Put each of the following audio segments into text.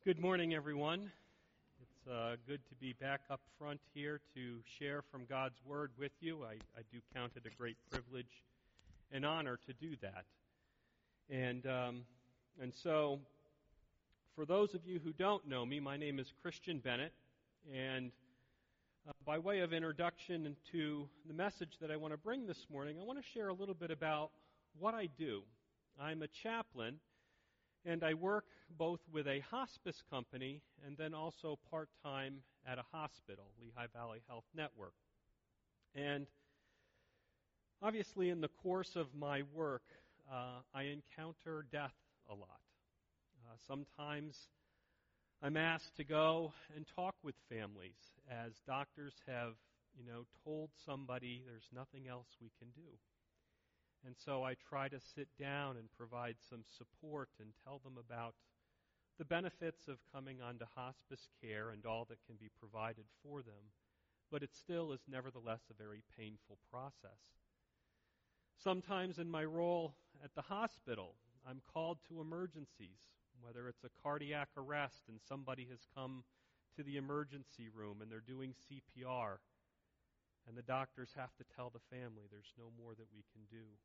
Good morning, everyone. It's good to be back up front here to share from God's Word with you. I do count it a great privilege and honor to do that. And so, for those of you who don't know me, my name is Christian Bennett, and by way of introduction to the message that I want to bring this morning, I want to share a little bit about what I do. I'm a chaplain, and I work both with a hospice company and then also part-time at a hospital, Lehigh Valley Health Network. And obviously in the course of my work, I encounter death a lot. Sometimes I'm asked to go and talk with families as doctors have, told somebody there's nothing else we can do. And so I try to sit down and provide some support and tell them about the benefits of coming onto hospice care and all that can be provided for them. But it still is nevertheless a very painful process. Sometimes in my role at the hospital, I'm called to emergencies, whether it's a cardiac arrest and somebody has come to the emergency room and they're doing CPR, and the doctors have to tell the family there's no more that we can do.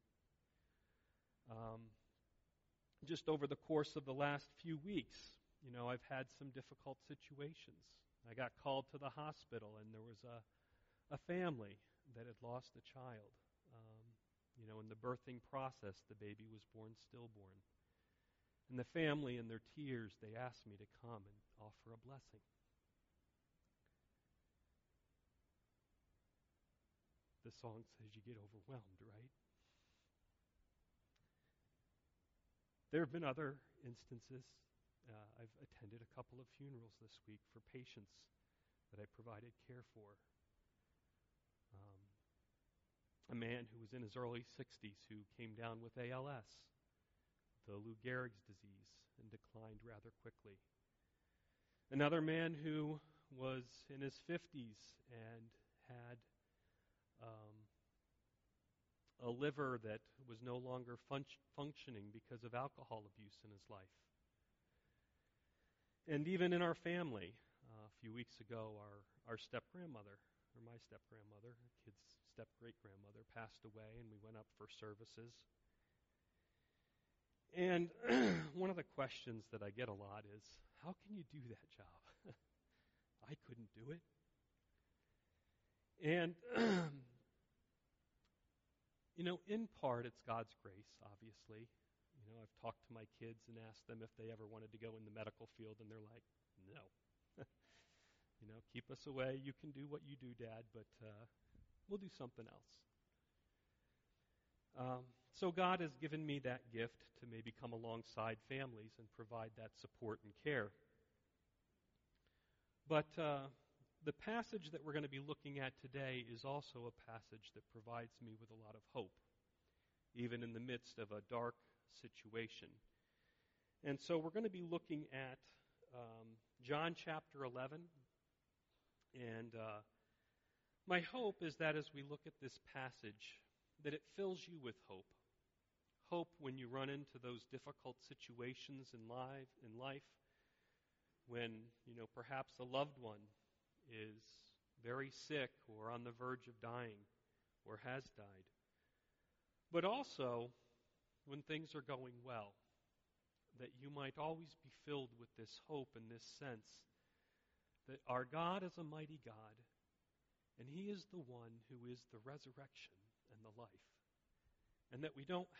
Just over the course of the last few weeks, I've had some difficult situations. I got called to the hospital, and there was a family that had lost a child. In the birthing process, the baby was born stillborn. And the family, in their tears, they asked me to come and offer a blessing. The song says you get overwhelmed, right? There have been other instances. I've attended a couple of funerals this week for patients that I provided care for. A man who was in his early 60s who came down with ALS, the Lou Gehrig's disease, and declined rather quickly. Another man who was in his 50s and had a liver that was no longer functioning because of alcohol abuse in his life. And even in our family, a few weeks ago, our step-grandmother, or my step-grandmother, a kid's step-great-grandmother, passed away, and we went up for services. And one of the questions that I get a lot is, how can you do that job? I couldn't do it. And in part, it's God's grace, obviously. I've talked to my kids and asked them if they ever wanted to go in the medical field, and they're like, no. Keep us away. You can do what you do, Dad, but we'll do something else. So God has given me that gift to maybe come alongside families and provide that support and care. But the passage that we're going to be looking at today is also a passage that provides me with a lot of hope, even in the midst of a dark situation. And so we're going to be looking at John chapter 11. And my hope is that as we look at this passage, that it fills you with hope. Hope when you run into those difficult situations in life, when, perhaps a loved one is very sick or on the verge of dying or has died. But also when things are going well, that you might always be filled with this hope and this sense that our God is a mighty God, and He is the one who is the resurrection and the life. And that we don't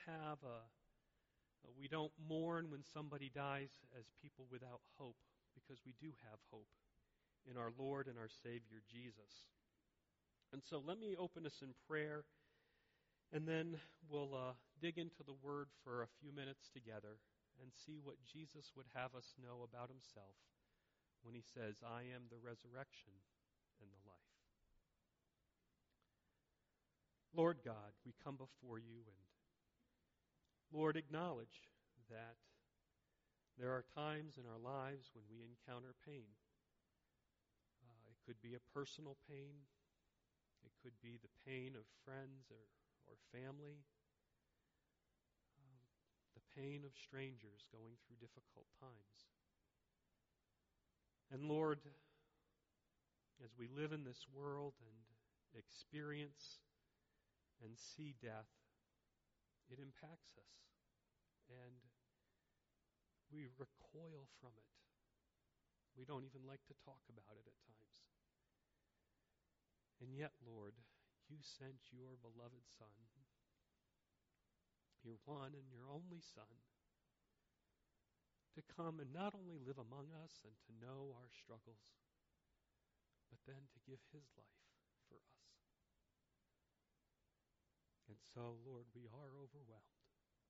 mourn when somebody dies as people without hope, because we do have hope in our Lord and our Savior, Jesus. And so let me open us in prayer, and then we'll dig into the Word for a few minutes together and see what Jesus would have us know about Himself when He says, I am the resurrection and the life. Lord God, we come before You and, Lord, acknowledge that there are times in our lives when we encounter pain. It could be a personal pain. It could be the pain of friends or family. The pain of strangers going through difficult times. And Lord, as we live in this world and experience and see death, it impacts us. And we recoil from it. We don't even like to talk about it at times. And yet, Lord, you sent your beloved Son, your one and your only Son, to come and not only live among us and to know our struggles, but then to give his life for us. And so, Lord, we are overwhelmed.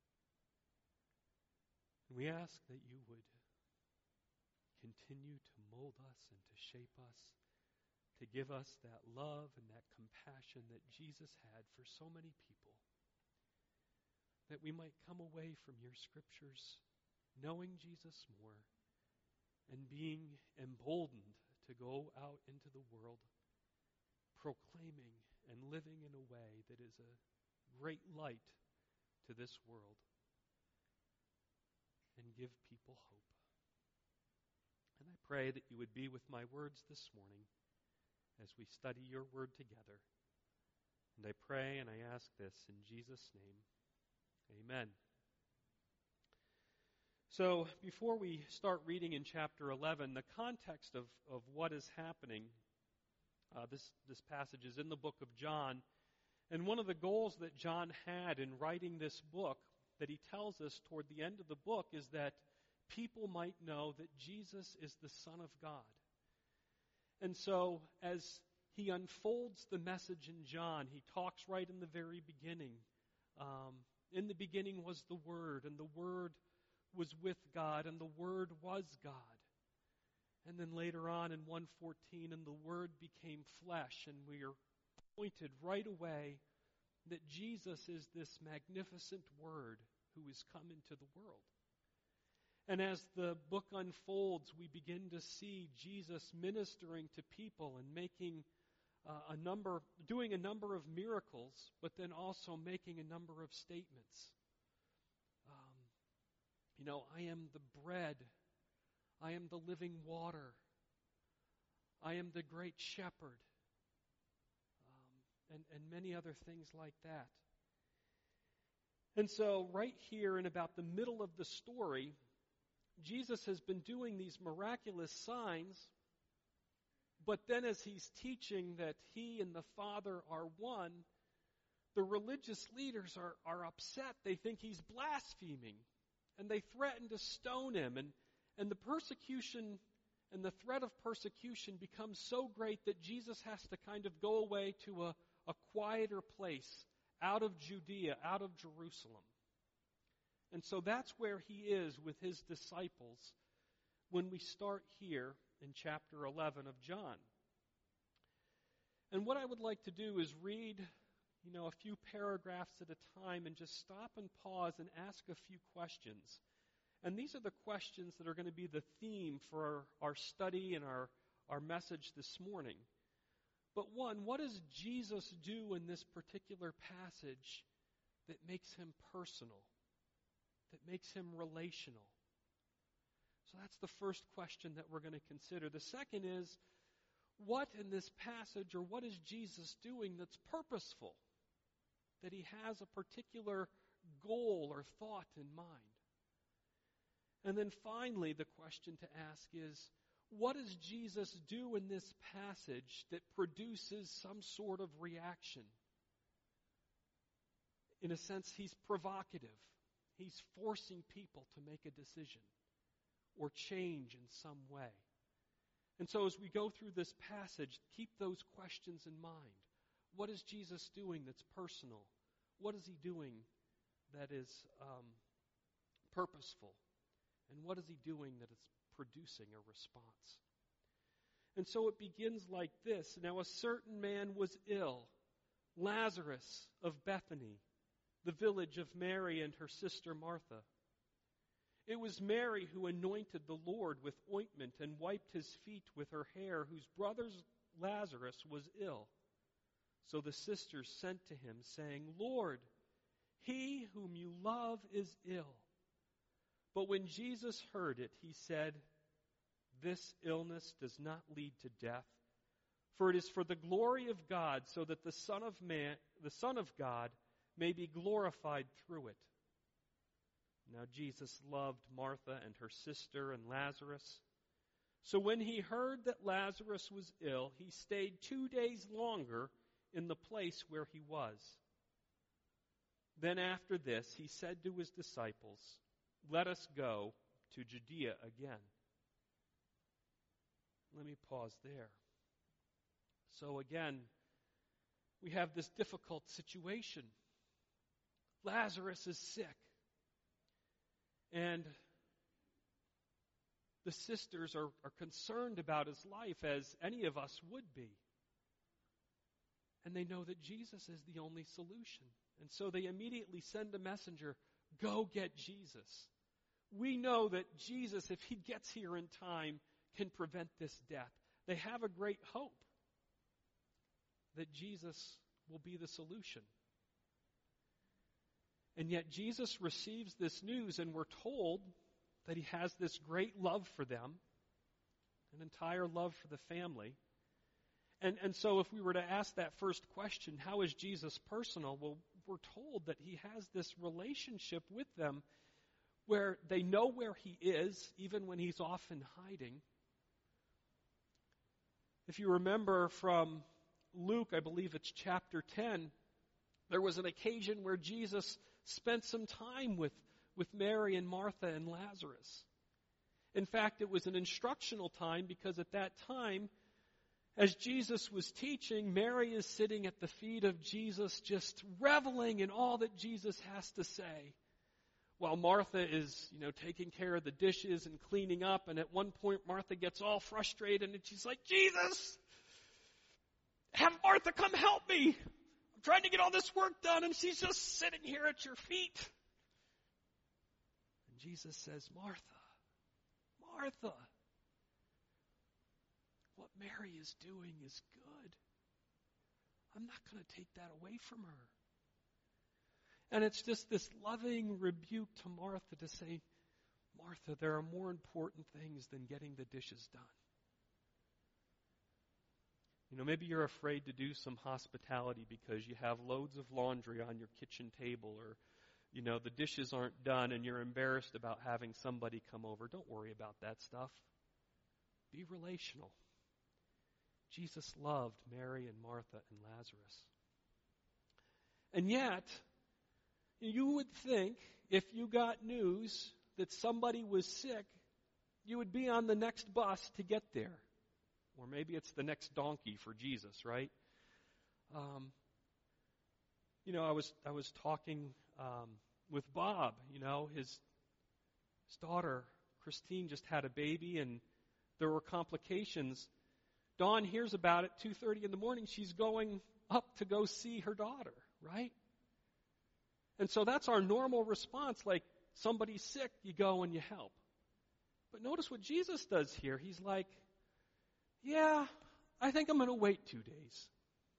And we ask that you would continue to mold us and to shape us, to give us that love and that compassion that Jesus had for so many people, that we might come away from your scriptures knowing Jesus more and being emboldened to go out into the world proclaiming and living in a way that is a great light to this world and give people hope. And I pray that you would be with my words this morning as we study your word together. And I pray and I ask this in Jesus' name. Amen. So, before we start reading in chapter 11, the context of what is happening, this passage is in the book of John, and one of the goals that John had in writing this book, that he tells us toward the end of the book, is that people might know that Jesus is the Son of God. And so, as he unfolds the message in John, he talks right in the very beginning. In the beginning was the Word, and the Word was with God, and the Word was God. And then later on in 1:14, and the Word became flesh, and we are pointed right away that Jesus is this magnificent Word who has come into the world. And as the book unfolds, we begin to see Jesus ministering to people and making doing a number of miracles, but then also making a number of statements. I am the bread. I am the living water. I am the great shepherd. And many other things like that. And so right here in about the middle of the story, Jesus has been doing these miraculous signs, but then as he's teaching that he and the Father are one, the religious leaders are upset. They think he's blaspheming, and they threaten to stone him. And the persecution and the threat of persecution becomes so great that Jesus has to kind of go away to a quieter place out of Judea, out of Jerusalem. And so that's where he is with his disciples when we start here in chapter 11 of John. And what I would like to do is read, a few paragraphs at a time and just stop and pause and ask a few questions. And these are the questions that are going to be the theme for our study and our message this morning. But one, what does Jesus do in this particular passage that makes him personal, that makes him relational? So that's the first question that we're going to consider. The second is, what in this passage, or what is Jesus doing that's purposeful, that he has a particular goal or thought in mind? And then finally, the question to ask is, what does Jesus do in this passage that produces some sort of reaction? In a sense, he's provocative. He's forcing people to make a decision or change in some way. And so as we go through this passage, keep those questions in mind. What is Jesus doing that's personal? What is he doing that is purposeful? And what is he doing that is producing a response? And so it begins like this. Now a certain man was ill, Lazarus of Bethany, the village of Mary and her sister Martha. It was Mary who anointed the Lord with ointment and wiped his feet with her hair, whose brother Lazarus was ill. So the sisters sent to him, saying, Lord, he whom you love is ill. But when Jesus heard it, he said, this illness does not lead to death, for it is for the glory of God, so that the Son of God, may be glorified through it." Now Jesus loved Martha and her sister and Lazarus. So when he heard that Lazarus was ill, he stayed 2 days longer in the place where he was. Then after this, he said to his disciples, "Let us go to Judea again." Let me pause there. So again, we have this difficult situation. Lazarus is sick. And the sisters are concerned about his life, as any of us would be. And they know that Jesus is the only solution. And so they immediately send a messenger, "Go get Jesus. We know that Jesus, if he gets here in time, can prevent this death." They have a great hope that Jesus will be the solution. And yet Jesus receives this news, and we're told that he has this great love for them, an entire love for the family. And so if we were to ask that first question, how is Jesus personal? Well, we're told that he has this relationship with them where they know where he is, even when he's off in hiding. If you remember from Luke, I believe it's chapter 10, there was an occasion where Jesus spent some time with Mary and Martha and Lazarus. In fact, it was an instructional time, because at that time, as Jesus was teaching, Mary is sitting at the feet of Jesus, just reveling in all that Jesus has to say, while Martha is, taking care of the dishes and cleaning up. And at one point, Martha gets all frustrated, and she's like, "Jesus, have Martha come help me. I'm trying to get all this work done, and she's just sitting here at your feet." And Jesus says, "Martha, Martha, what Mary is doing is good. I'm not going to take that away from her." And it's just this loving rebuke to Martha to say, "Martha, there are more important things than getting the dishes done." Maybe you're afraid to do some hospitality because you have loads of laundry on your kitchen table, or, the dishes aren't done and you're embarrassed about having somebody come over. Don't worry about that stuff. Be relational. Jesus loved Mary and Martha and Lazarus. And yet, you would think if you got news that somebody was sick, you would be on the next bus to get there. Or maybe it's the next donkey for Jesus, right? I was talking with Bob. His daughter, Christine, just had a baby, and there were complications. Dawn hears about it 2:30 in the morning. She's going up to go see her daughter, right? And so that's our normal response. Like, somebody's sick, you go and you help. But notice what Jesus does here. He's like, "Yeah, I think I'm going to wait 2 days."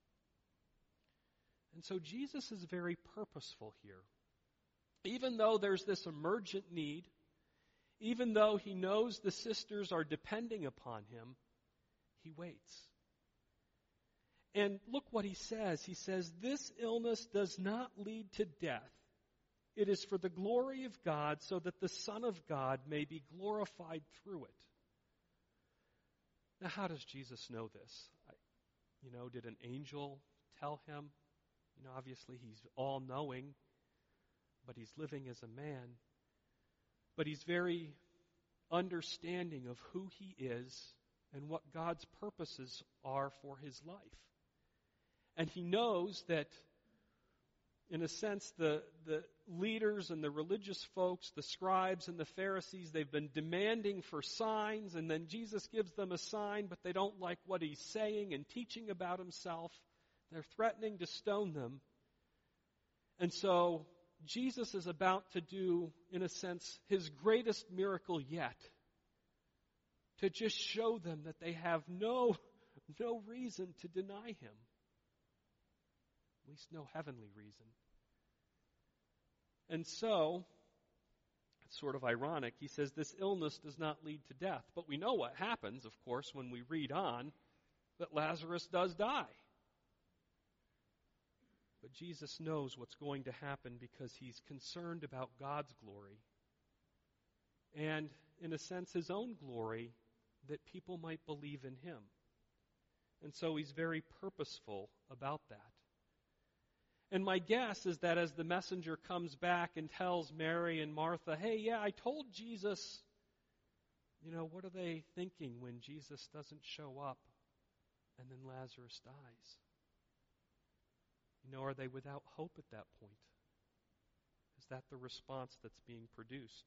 And so Jesus is very purposeful here. Even though there's this emergent need, even though he knows the sisters are depending upon him, he waits. And look what he says. He says, "This illness does not lead to death. It is for the glory of God, so that the Son of God may be glorified through it." Now, how does Jesus know this? Did an angel tell him? Obviously he's all-knowing, but he's living as a man. But he's very understanding of who he is and what God's purposes are for his life. And he knows that, in a sense, the leaders and the religious folks, the scribes and the Pharisees, they've been demanding for signs, and then Jesus gives them a sign, but they don't like what he's saying and teaching about himself. They're threatening to stone them. And so Jesus is about to do, in a sense, his greatest miracle yet, to just show them that they have no reason to deny him. At least no heavenly reason. And so, It's sort of ironic. He says this illness does not lead to death. But we know what happens, of course, when we read on, that Lazarus does die. But Jesus knows what's going to happen because he's concerned about God's glory and, in a sense, his own glory, that people might believe in him. And so he's very purposeful about that. And my guess is that as the messenger comes back and tells Mary and Martha, hey, yeah, I told Jesus, what are they thinking when Jesus doesn't show up and then Lazarus dies? Are they without hope at that point? Is that the response that's being produced?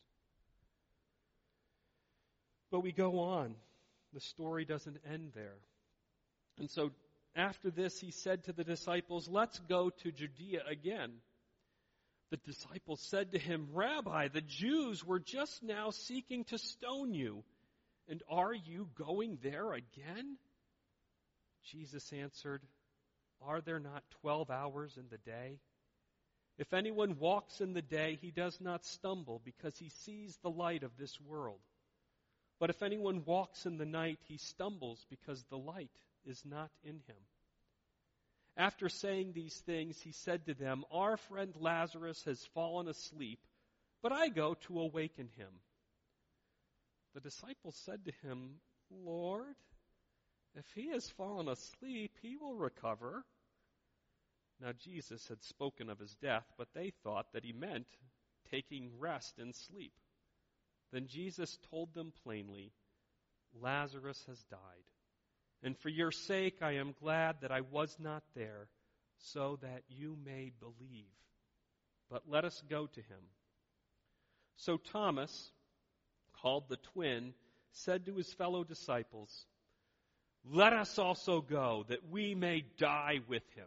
But we go on. The story doesn't end there. And so after this, he said to the disciples, let's go to Judea again. The disciples said to him, Rabbi, the Jews were just now seeking to stone you, and are you going there again? Jesus answered, are there not 12 hours in the day? If anyone walks in the day, he does not stumble because he sees the light of this world. But if anyone walks in the night, he stumbles because the light is not in him. After saying these things, he said to them, our friend Lazarus has fallen asleep, but I go to awaken him. The disciples said to him, Lord, if he has fallen asleep, he will recover. Now Jesus had spoken of his death, but they thought that he meant taking rest and sleep. Then Jesus told them plainly, Lazarus has died. And for your sake I am glad that I was not there, so that you may believe. But let us go to him. So Thomas, called the twin, said to his fellow disciples, let us also go, that we may die with him.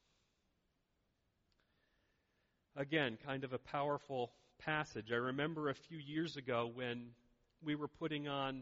Again, kind of a powerful passage. I remember a few years ago when we were putting on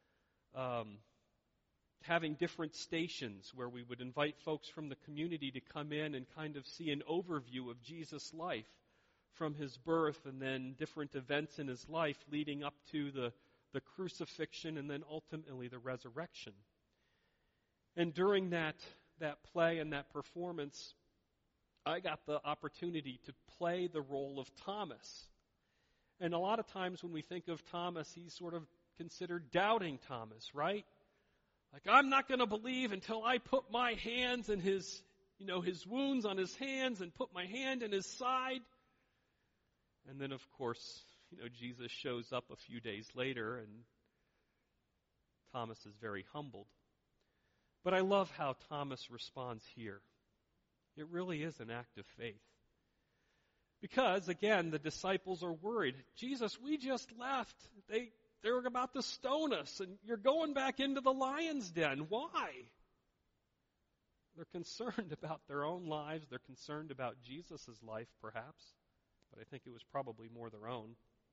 having different stations where we would invite folks from the community to come in and kind of see an overview of Jesus' life from his birth and then different events in his life leading up to the crucifixion and then ultimately the resurrection. And during that play and that performance, I got the opportunity to play the role of Thomas. And a lot of times when we think of Thomas, he's sort of considered doubting Thomas, right? Like, I'm not going to believe until I put my hands in his wounds on his hands and put my hand in his side. And then, of course, Jesus shows up a few days later and Thomas is very humbled. But I love how Thomas responds here. It really is an act of faith. Because, again, the disciples are worried. Jesus, we just left. They were about to stone us, and you're going back into the lion's den. Why? They're concerned about their own lives. They're concerned about Jesus' life, perhaps. But I think it was probably more their own.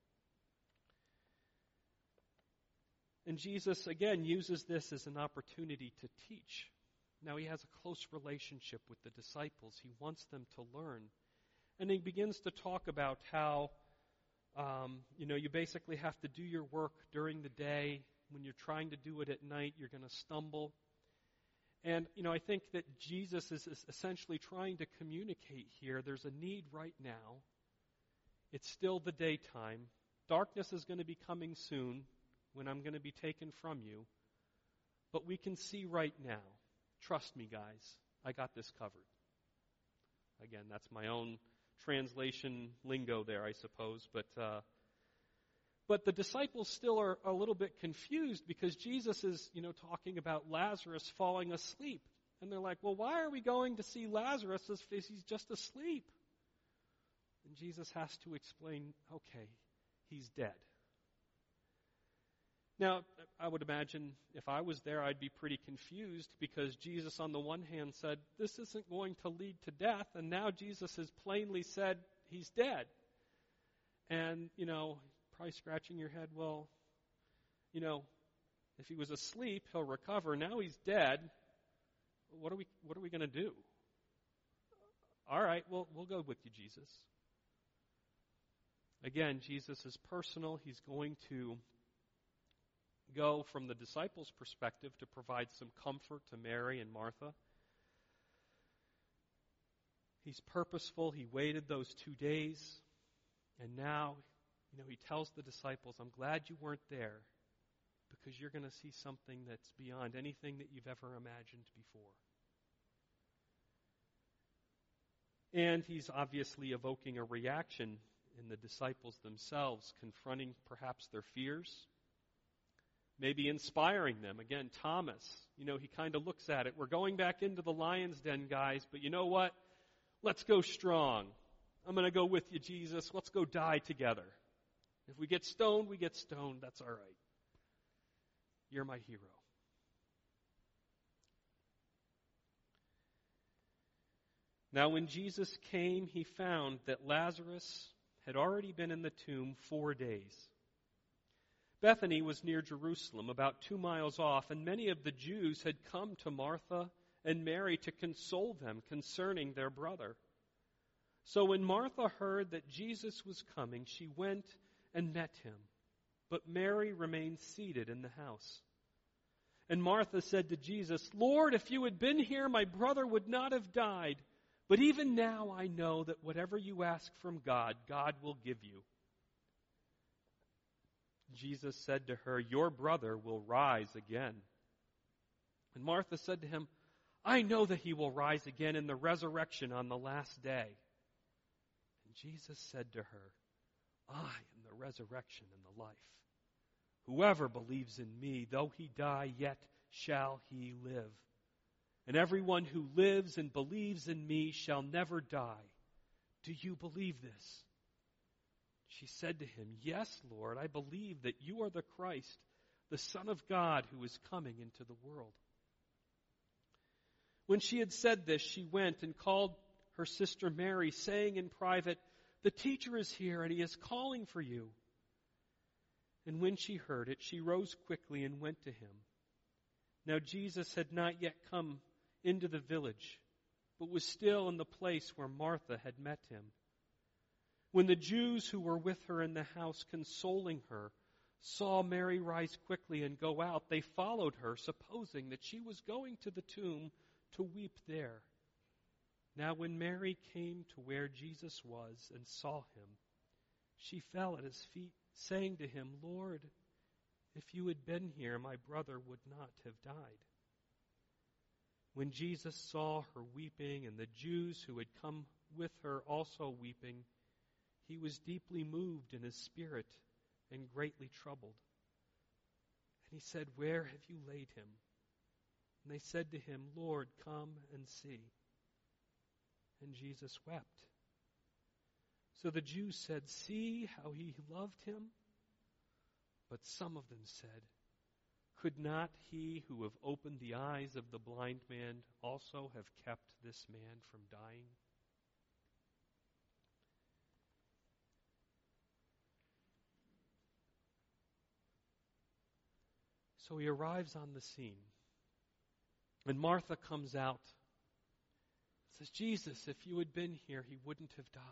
And Jesus, again, uses this as an opportunity to teach. Now, he has a close relationship with the disciples. He wants them to learn. And he begins to talk about how, you basically have to do your work during the day. When you're trying to do it at night, you're going to stumble. And, I think that Jesus is essentially trying to communicate here. There's a need right now. It's still the daytime. Darkness is going to be coming soon when I'm going to be taken from you. But we can see right now. Trust me, guys. I got this covered. Again, that's my own translation lingo there, I suppose. But the disciples still are a little bit confused because Jesus is, talking about Lazarus falling asleep. And they're like, well, why are we going to see Lazarus if he's just asleep? And Jesus has to explain, okay, he's dead. Now, I would imagine if I was there, I'd be pretty confused because Jesus, on the one hand, said, this isn't going to lead to death, and now Jesus has plainly said he's dead. And, probably scratching your head, well, if he was asleep, he'll recover. Now he's dead. What are we going to do? All right, well, we'll go with you, Jesus. Again, Jesus is personal. He's going to go from the disciples' perspective to provide some comfort to Mary and Martha. He's purposeful. He waited those 2 days. And now, he tells the disciples, I'm glad you weren't there, because you're going to see something that's beyond anything that you've ever imagined before. And he's obviously evoking a reaction in the disciples themselves, confronting perhaps their fears, maybe inspiring them. Again, Thomas, he kind of looks at it. We're going back into the lion's den, guys, but you know what? Let's go strong. I'm going to go with you, Jesus. Let's go die together. If we get stoned, we get stoned. That's all right. You're my hero. Now, when Jesus came, he found that Lazarus had already been in the tomb 4 days. Bethany was near Jerusalem, about 2 miles off, and many of the Jews had come to Martha and Mary to console them concerning their brother. So when Martha heard that Jesus was coming, she went and met him. But Mary remained seated in the house. And Martha said to Jesus, Lord, if you had been here, my brother would not have died. But even now I know that whatever you ask from God, God will give you. Jesus said to her, your brother will rise again. And Martha said to him, I know that he will rise again in the resurrection on the last day. And Jesus said to her, I am the resurrection and the life. Whoever believes in me, though he die, yet shall he live. And everyone who lives and believes in me shall never die. Do you believe this? She said to him, Yes, Lord, I believe that you are the Christ, the Son of God, who is coming into the world. When she had said this, she went and called her sister Mary, saying in private, The teacher is here, and he is calling for you. And when she heard it, she rose quickly and went to him. Now Jesus had not yet come into the village, but was still in the place where Martha had met him. When the Jews who were with her in the house consoling her saw Mary rise quickly and go out, they followed her, supposing that she was going to the tomb to weep there. Now when Mary came to where Jesus was and saw him, she fell at his feet, saying to him, Lord, if you had been here, my brother would not have died. When Jesus saw her weeping, and the Jews who had come with her also weeping, he was deeply moved in his spirit and greatly troubled. And he said, Where have you laid him? And they said to him, Lord, come and see. And Jesus wept. So the Jews said, See how he loved him? But some of them said, Could not he who have opened the eyes of the blind man also have kept this man from dying? So he arrives on the scene. And Martha comes out and says, Jesus, if you had been here, he wouldn't have died.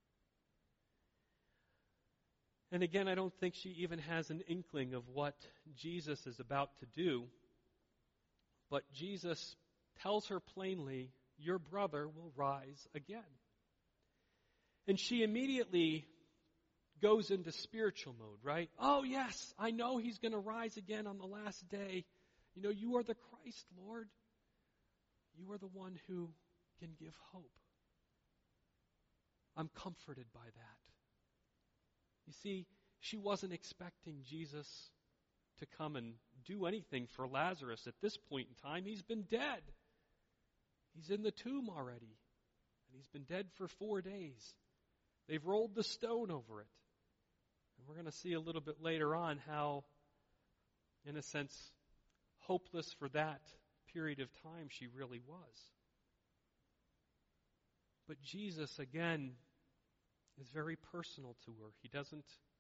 And again, I don't think she even has an inkling of what Jesus is about to do. But Jesus tells her plainly, your brother will rise again. And she immediately goes into spiritual mode, right? Oh, yes, I know he's going to rise again on the last day. You are the Christ, Lord. You are the one who can give hope. I'm comforted by that. You see, she wasn't expecting Jesus to come and do anything for Lazarus at this point in time. He's been dead. He's in the tomb already. And he's been dead for 4 days. They've rolled the stone over it. And we're going to see a little bit later on how, in a sense, hopeless for that period of time she really was. But Jesus, again, is very personal to her. He doesn't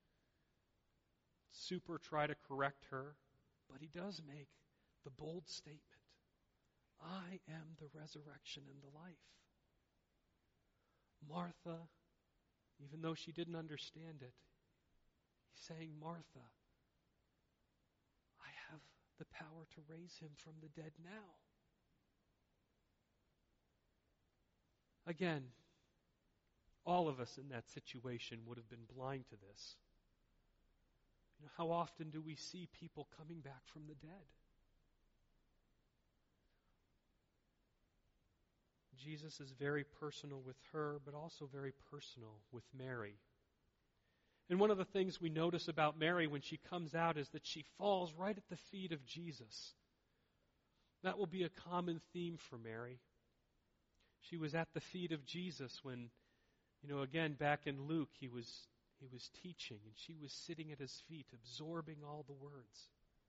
super try to correct her, but he does make the bold statement, I am the resurrection and the life. Martha, even though she didn't understand it. He's saying, Martha, I have the power to raise him from the dead now. Again, all of us in that situation would have been blind to this. How often do we see people coming back from the dead? Jesus is very personal with her, but also very personal with Mary. And one of the things we notice about Mary when she comes out is that she falls right at the feet of Jesus. That will be a common theme for Mary. She was at the feet of Jesus when, again, back in Luke, he was teaching, and she was sitting at his feet, absorbing all the words.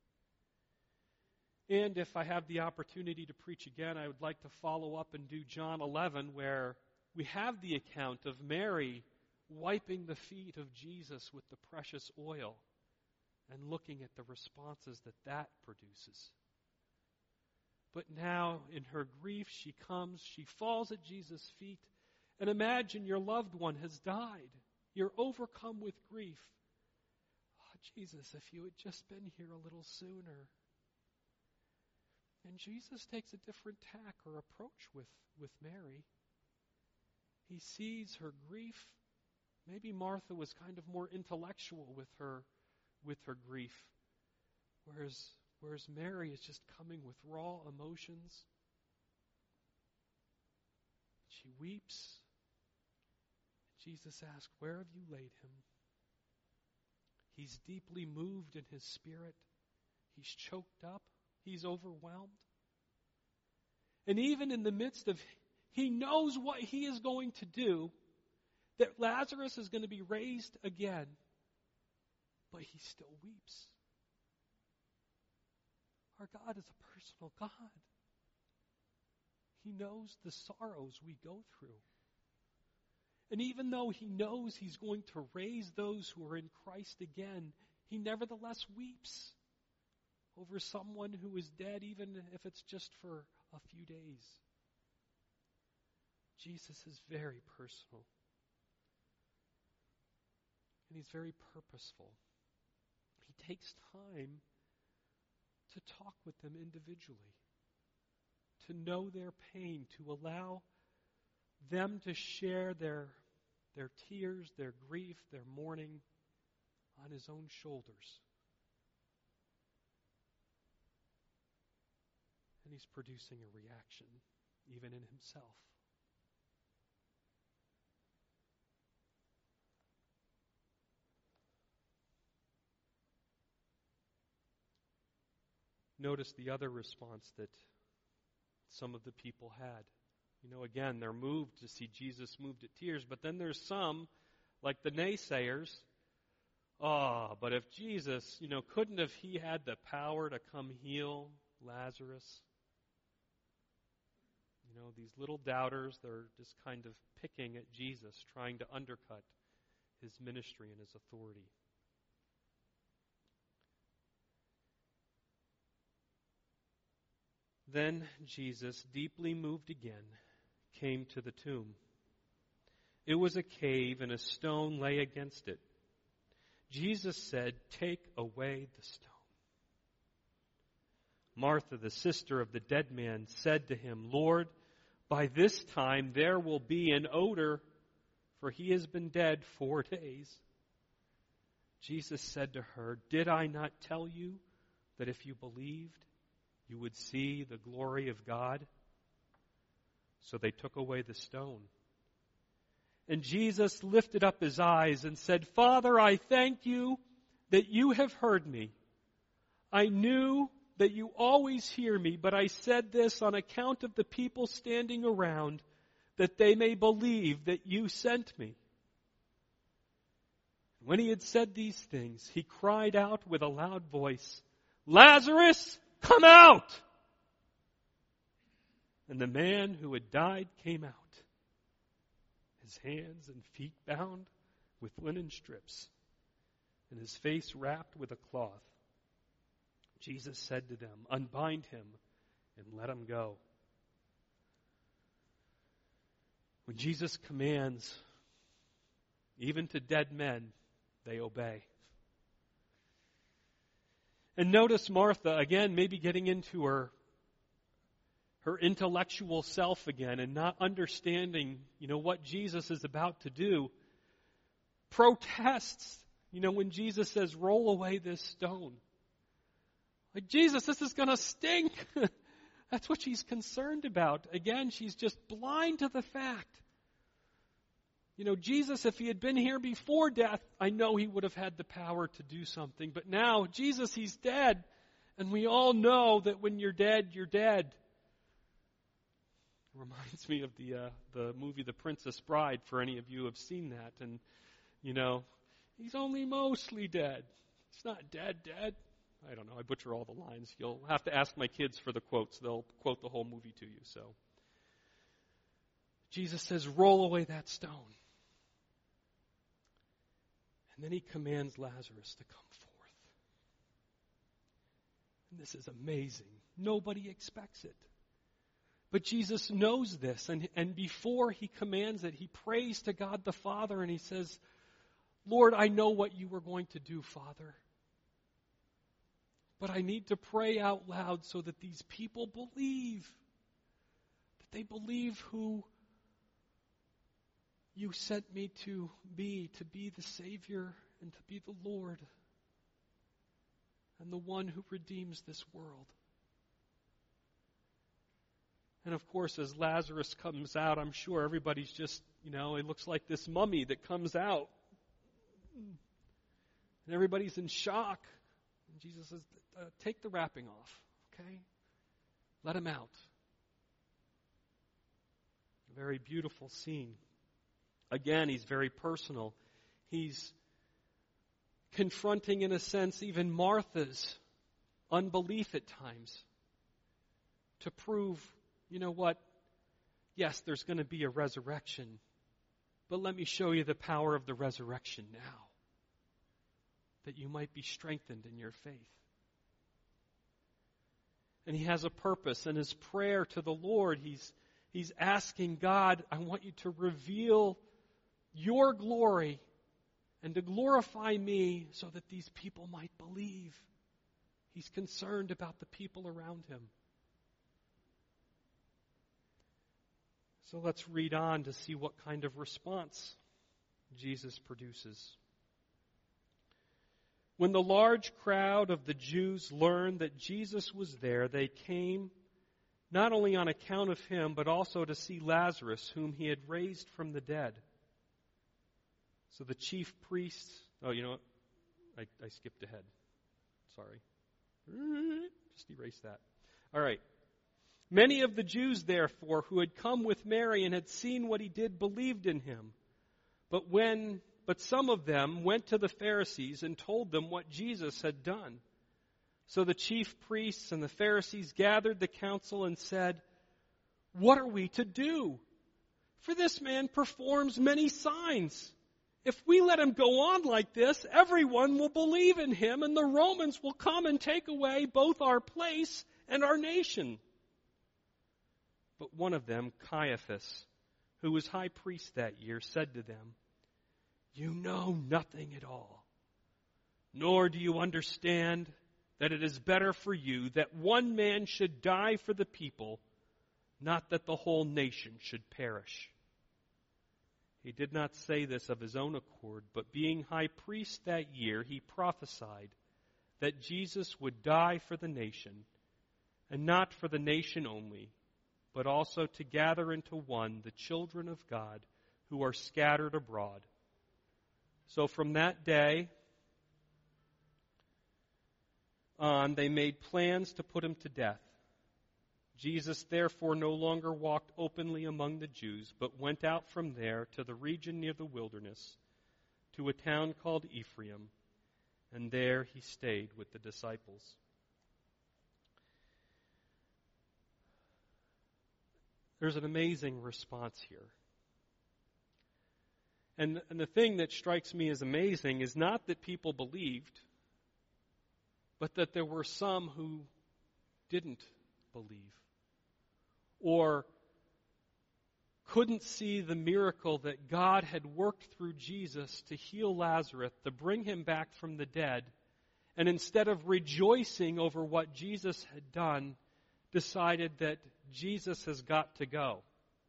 And if I have the opportunity to preach again, I would like to follow up and do John 11, where we have the account of Mary wiping the feet of Jesus with the precious oil and looking at the responses that produces. But now, in her grief, she comes, she falls at Jesus' feet, and imagine your loved one has died. You're overcome with grief. Oh, Jesus, if you had just been here a little sooner. And Jesus takes a different tack or approach with Mary. He sees her grief. Maybe Martha was kind of more intellectual with her grief, whereas Mary is just coming with raw emotions. She weeps. Jesus asks, "Where have you laid him?" He's deeply moved in his spirit. He's choked up. He's overwhelmed. And even in the midst of, he knows what he is going to do, that Lazarus is going to be raised again, but he still weeps. Our God is a personal God. He knows the sorrows we go through. And even though he knows he's going to raise those who are in Christ again, he nevertheless weeps over someone who is dead, even if it's just for a few days. Jesus is very personal. And he's very purposeful. He takes time to talk with them individually, to know their pain, to allow them to share their tears, their grief, their mourning on his own shoulders. And he's producing a reaction, even in himself. Notice the other response that some of the people had. Again, they're moved to see Jesus moved at tears, but then there's some, like the naysayers, but if Jesus, couldn't have he had the power to come heal Lazarus? These little doubters, they're just kind of picking at Jesus, trying to undercut his ministry and his authority. Then Jesus, deeply moved again, came to the tomb. It was a cave, and a stone lay against it. Jesus said, "Take away the stone." Martha, the sister of the dead man, said to him, "Lord, by this time there will be an odor, for he has been dead 4 days." Jesus said to her, "Did I not tell you that if you believed, you would see the glory of God?" So they took away the stone. And Jesus lifted up his eyes and said, "Father, I thank you that you have heard me. I knew that you always hear me, but I said this on account of the people standing around, that they may believe that you sent me." When he had said these things, he cried out with a loud voice, "Lazarus, come out!" And the man who had died came out, his hands and feet bound with linen strips, and his face wrapped with a cloth. Jesus said to them, "Unbind him and let him go." When Jesus commands, Even to dead men, they obey. And notice Martha, again, maybe getting into her intellectual self again and not understanding, what Jesus is about to do, protests, when Jesus says, roll away this stone. Like, Jesus, this is going to stink. That's what she's concerned about. Again, she's just blind to the fact. Jesus, if he had been here before death, I know he would have had the power to do something. But now, Jesus, he's dead. And we all know that when you're dead, you're dead. It reminds me of the movie The Princess Bride, for any of you who have seen that. And, he's only mostly dead. He's not dead. I don't know. I butcher all the lines. You'll have to ask my kids for the quotes. They'll quote the whole movie to you. So Jesus says, roll away that stone. And then he commands Lazarus to come forth. And this is amazing. Nobody expects it. But Jesus knows this. And before he commands it, he prays to God the Father and he says, Lord, I know what you were going to do, Father. But I need to pray out loud so that these people believe. That they believe who you sent me to be the Savior and to be the Lord and the one who redeems this world. And of course, as Lazarus comes out, I'm sure everybody's just, it looks like this mummy that comes out. And everybody's in shock. And Jesus says, take the wrapping off, okay? Let him out. A very beautiful scene. Again, he's very personal. He's confronting, in a sense, even Martha's unbelief at times to prove, yes, there's going to be a resurrection, but let me show you the power of the resurrection now, that you might be strengthened in your faith. And he has a purpose. In his prayer to the Lord, he's asking God, I want you to reveal your glory and to glorify me so that these people might believe. He's concerned about the people around him. So let's read on to see what kind of response Jesus produces. When the large crowd of the Jews learned that Jesus was there, they came not only on account of him, but also to see Lazarus, whom he had raised from the dead. So the chief priests... Oh, you know what? I skipped ahead. Sorry. Just erase that. All right. Many of the Jews, therefore, who had come with Mary and had seen what he did, believed in him. But some of them went to the Pharisees and told them what Jesus had done. So the chief priests and the Pharisees gathered the council and said, "What are we to do? For this man performs many signs. If we let him go on like this, everyone will believe in him, and the Romans will come and take away both our place and our nation." But one of them, Caiaphas, who was high priest that year, said to them, "You know nothing at all, nor do you understand that it is better for you that one man should die for the people, not that the whole nation should perish." He did not say this of his own accord, but being high priest that year, he prophesied that Jesus would die for the nation, and not for the nation only, but also to gather into one the children of God who are scattered abroad. So from that day on, they made plans to put him to death. Jesus therefore no longer walked openly among the Jews, but went out from there to the region near the wilderness, to a town called Ephraim, and there he stayed with the disciples. There's an amazing response here. And the thing that strikes me as amazing is not that people believed, but that there were some who didn't believe, or couldn't see the miracle that God had worked through Jesus to heal Lazarus, to bring him back from the dead, and instead of rejoicing over what Jesus had done, decided that Jesus has got to go.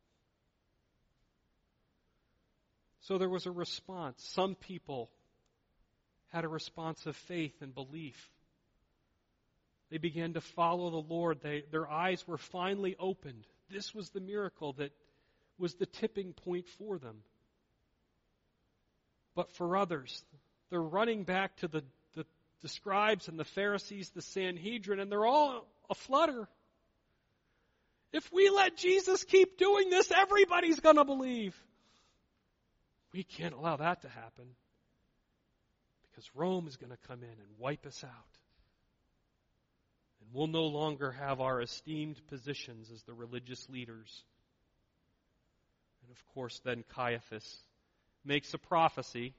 So there was a response. Some people had a response of faith and belief. They began to follow the Lord. Their eyes were finally opened. This was the miracle that was the tipping point for them. But for others, they're running back to the scribes and the Pharisees, the Sanhedrin, and they're all aflutter. If we let Jesus keep doing this, everybody's going to believe. We can't allow that to happen because Rome is going to come in and wipe us out. And we'll no longer have our esteemed positions as the religious leaders. And of course, then Caiaphas makes a prophecy,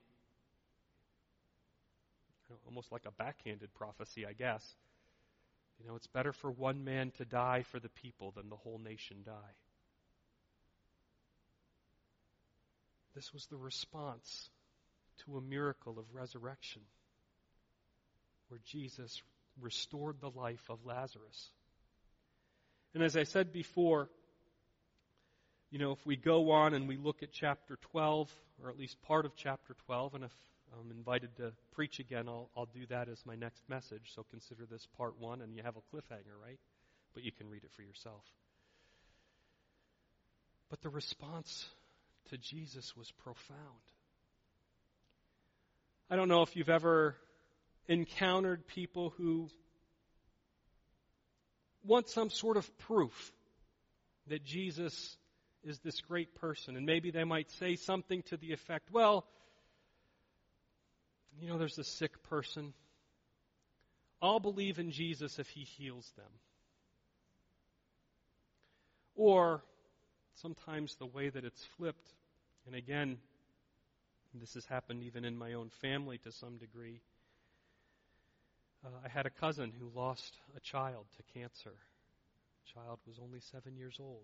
almost like a backhanded prophecy, I guess. It's better for one man to die for the people than the whole nation die. This was the response to a miracle of resurrection, where Jesus restored the life of Lazarus. And as I said before, if we go on and we look at chapter 12, or at least part of chapter 12, and if I'm invited to preach again, I'll do that as my next message. So consider this part 1, and you have a cliffhanger, right? But you can read it for yourself. But the response to Jesus was profound. I don't know if you've ever encountered people who want some sort of proof that Jesus is this great person. And maybe they might say something to the effect, well, there's a sick person. I'll believe in Jesus if he heals them. Or sometimes the way that it's flipped, and again, this has happened even in my own family to some degree. I had a cousin who lost a child to cancer. The child was only 7 years old.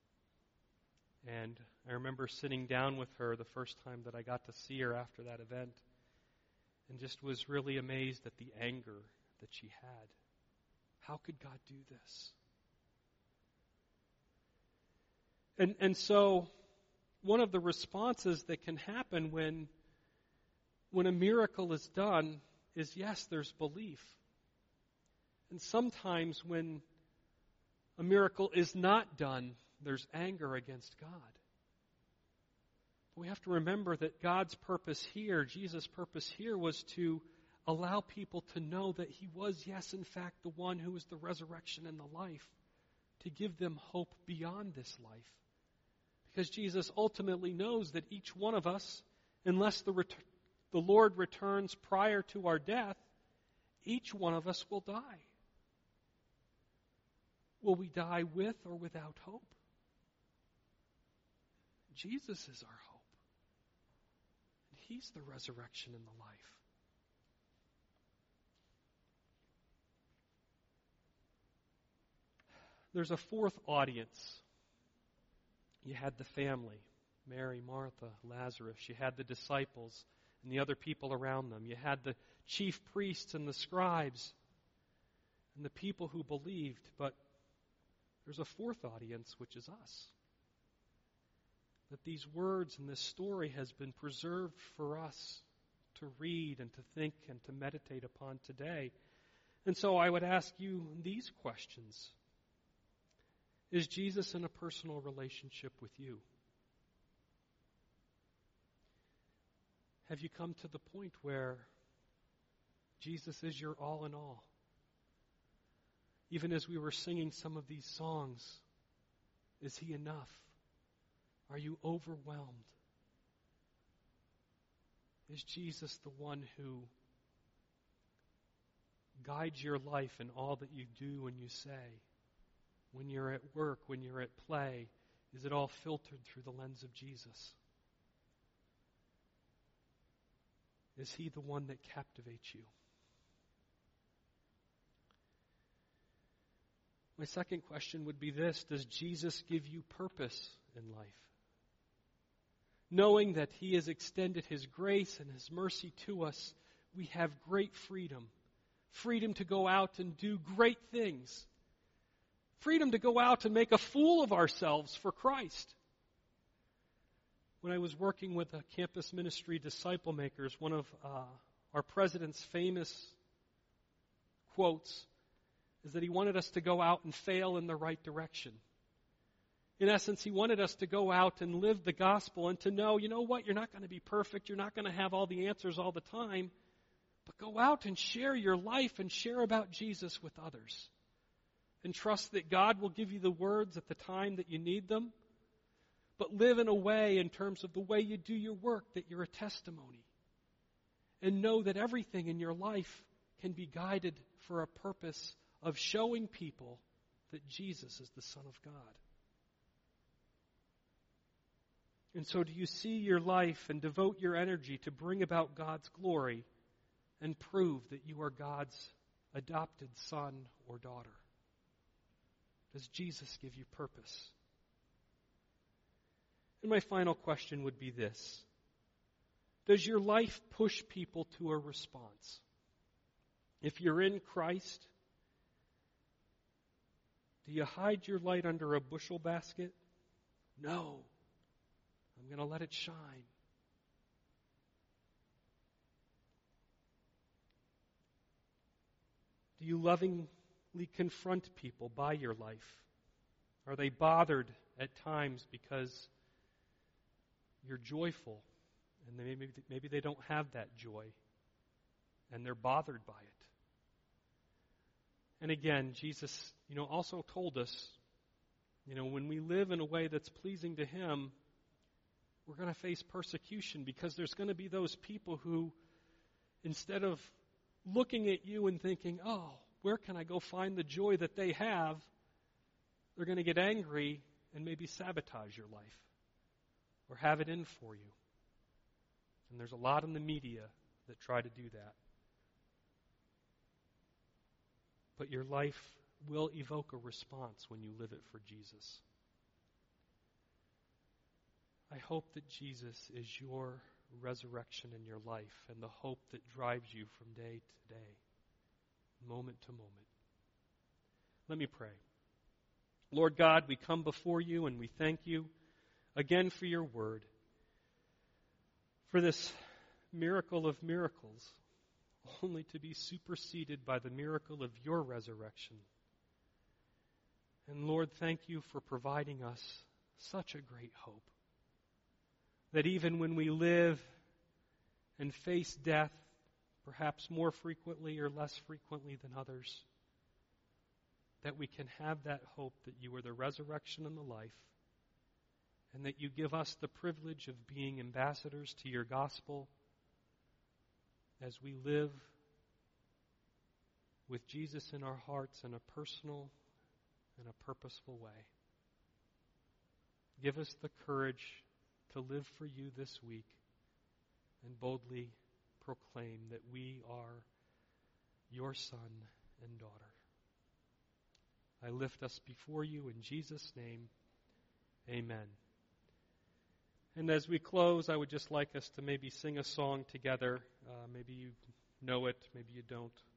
And I remember sitting down with her the first time that I got to see her after that event, and just was really amazed at the anger that she had. How could God do this? And so one of the responses that can happen when a miracle is done is, yes, there's belief. And sometimes when a miracle is not done, there's anger against God. But we have to remember that God's purpose here, Jesus' purpose here, was to allow people to know that he was, yes, in fact, the one who is the resurrection and the life, to give them hope beyond this life. Because Jesus ultimately knows that each one of us, unless the Lord returns prior to our death, each one of us will die. Will we die with or without hope? Jesus is our hope. And he's the resurrection and the life. There's a fourth audience. You had the family, Mary, Martha, Lazarus. You had the disciples and the other people around them. You had the chief priests and the scribes and the people who believed. But there's a fourth audience, which is us. That these words and this story has been preserved for us to read and to think and to meditate upon today. And so I would ask you these questions. Is Jesus in a personal relationship with you? Have you come to the point where Jesus is your all in all? Even as we were singing some of these songs, is he enough? Are you overwhelmed? Is Jesus the one who guides your life in all that you do and you say? When you're at work, when you're at play, is it all filtered through the lens of Jesus? Is he the one that captivates you? My second question would be this: does Jesus give you purpose in life? knowing that He has extended His grace and His mercy to us, we have great freedom. Freedom to go out and do great things. Freedom to go out and make a fool of ourselves for Christ. When I was working with a campus ministry, Disciple Makers, one of our president's famous quotes is that he wanted us to go out and fail in the right direction. In essence, he wanted us to go out and live the gospel and to know, you know what, you're not going to be perfect, you're not going to have all the answers all the time, but go out and share your life and share about Jesus with others. And trust that God will give you the words at the time that you need them, but live in a way, in terms of the way you do your work, that you're a testimony. And know that everything in your life can be guided for a purpose of showing people that Jesus is the Son of God. And so do you see your life and devote your energy to bring about God's glory and prove that you are God's adopted son or daughter? Does Jesus give you purpose? And my final question would be this. Does your life push people to a response? If you're in Christ, do you hide your light under a bushel basket? No. I'm going to let it shine. Do you lovingly confront people by your life? Are they bothered at times because you're joyful and maybe they don't have that joy and they're bothered by it? And again, Jesus, also told us, when we live in a way that's pleasing to Him, we're going to face persecution because there's going to be those people who, instead of looking at you and thinking, oh, where can I go find the joy that they have, they're going to get angry and maybe sabotage your life or have it in for you. And there's a lot in the media that try to do that. But your life will evoke a response when you live it for Jesus. I hope that Jesus is your resurrection in your life and the hope that drives you from day to day, moment to moment. Let me pray. Lord God, we come before you and we thank you again for your word, for this miracle of miracles, only to be superseded by the miracle of your resurrection. And Lord, thank you for providing us such a great hope, that even when we live and face death, perhaps more frequently or less frequently than others, that we can have that hope that you are the resurrection and the life, and that you give us the privilege of being ambassadors to your gospel as we live with Jesus in our hearts in a personal and a purposeful way. Give us the courage to live for you this week and boldly proclaim that we are your son and daughter. I lift us before you in Jesus' name. Amen. And as we close, I would just like us to maybe sing a song together. Maybe you know it, maybe you don't.